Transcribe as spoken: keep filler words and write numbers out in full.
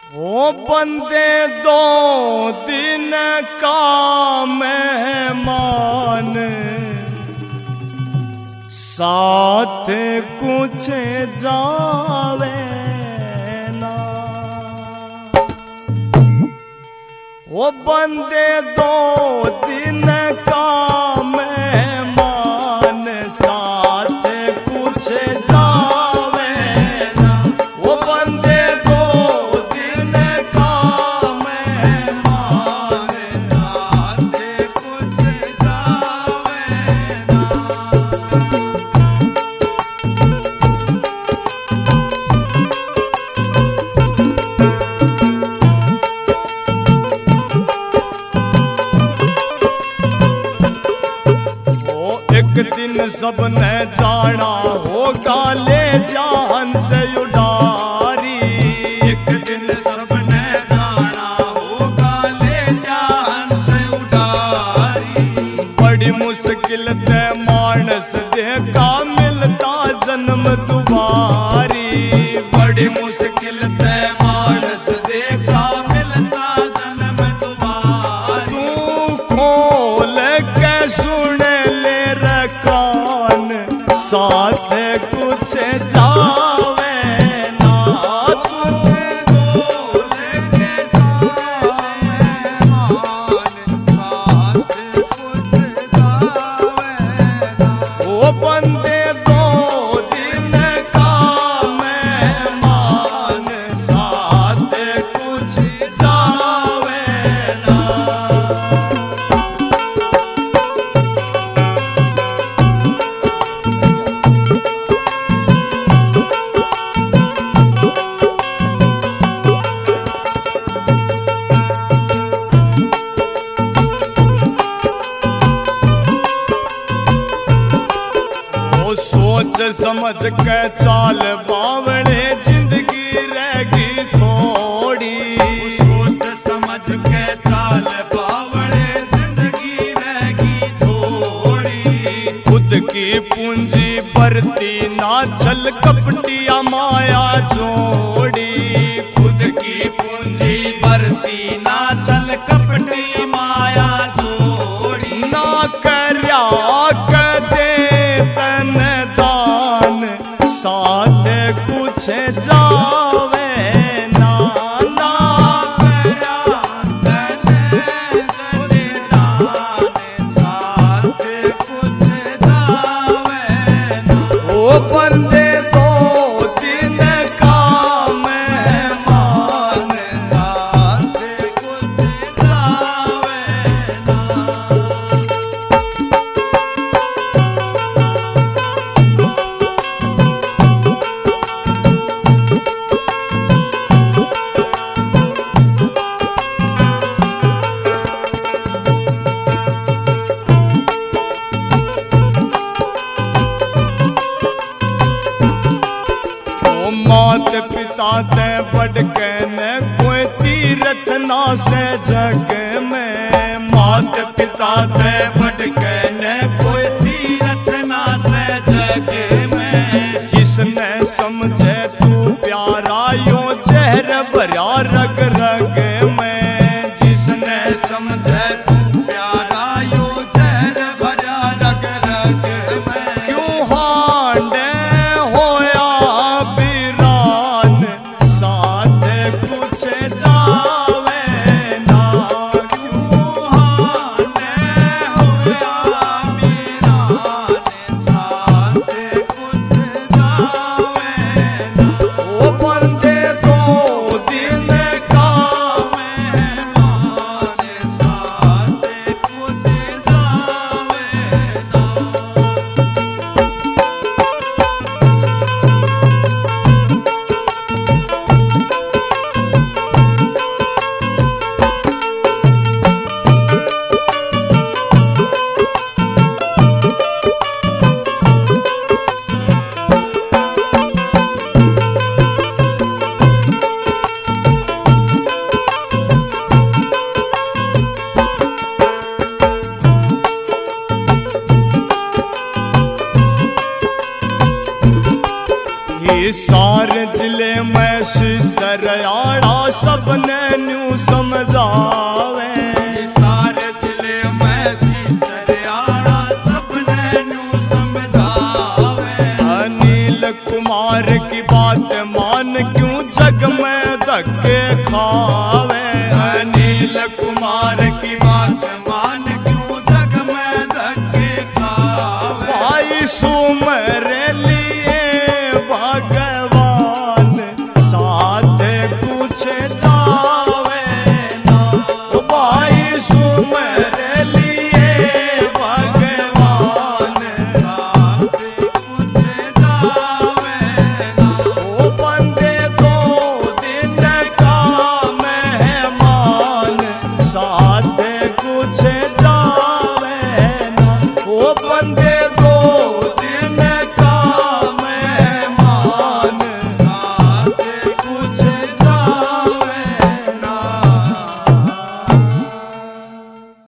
ओ बंदे दो दिन का मेहमान, साथ कुछ जावे ना। ओ बंदे दो दिन का मेहमान, साथ कुछ जावे ना। ओ बंदे दो दिन का मेहमान, साथ कुछ जावे ना। एक दिन सबने जाना होगा ले जान से उडारी। एक दिन सबने जाना होगा ले जान से उडारी। बड़ी मुश्किल से मानस देखा मिलता जन्म दुबारी। बड़ी मुश्किल से मानस देखा मिलता जन्म दुबारी। तू खोल के सुन ले रकान, साथ कुछ जावे ना। तू खोल के सामने मान, साथ कुछ जावे ना। ओ बंदे दो दिन का मेहमान, साथ कुछ जावे ना। ओ सोच समझ के चाल बावड़े, जिंदगी रहेगी थोड़ी। सोच समझ के चाल बावड़े, जिंदगी रहेगी थोड़ी। खुद की पूंजी बरती ना छल कपटिया माया जोड़ी। खुद की पूंजी बरती ना चल कपटी माया जोड़ी। ना करया कदे तन दान, साथ कुछ जावे ना। ना करा तने तने दान, साथ कुछ जावे ना। ओ बंदे दो दिन का मेहमान, साथ कुछ जावे ना। ओ मात पिता ते बढ़ के न कोई तीरथ ना से जग में। मात पिता ते बढ़ के न कोई तीरथ ना से जग में। जिसने समझे तू प्यारा यो जहर भरा रग रग में। जिसने समझे तू प्यारा यो जहर भरा रग रग में। क्यों हांडे होया बीरान, साथ कुछ जावे ना। क्यों हाने होया मीरान, साथ कुछ जावे ना। ओ बंदे दो दिन का में सिसरयाड़ा सबने न्यू समझावे। हिसार जिले में सिसरयाड़ा सबने न्यू समझावे। अनिल कुमार की बात मान क्यों जग में धक्के खावे।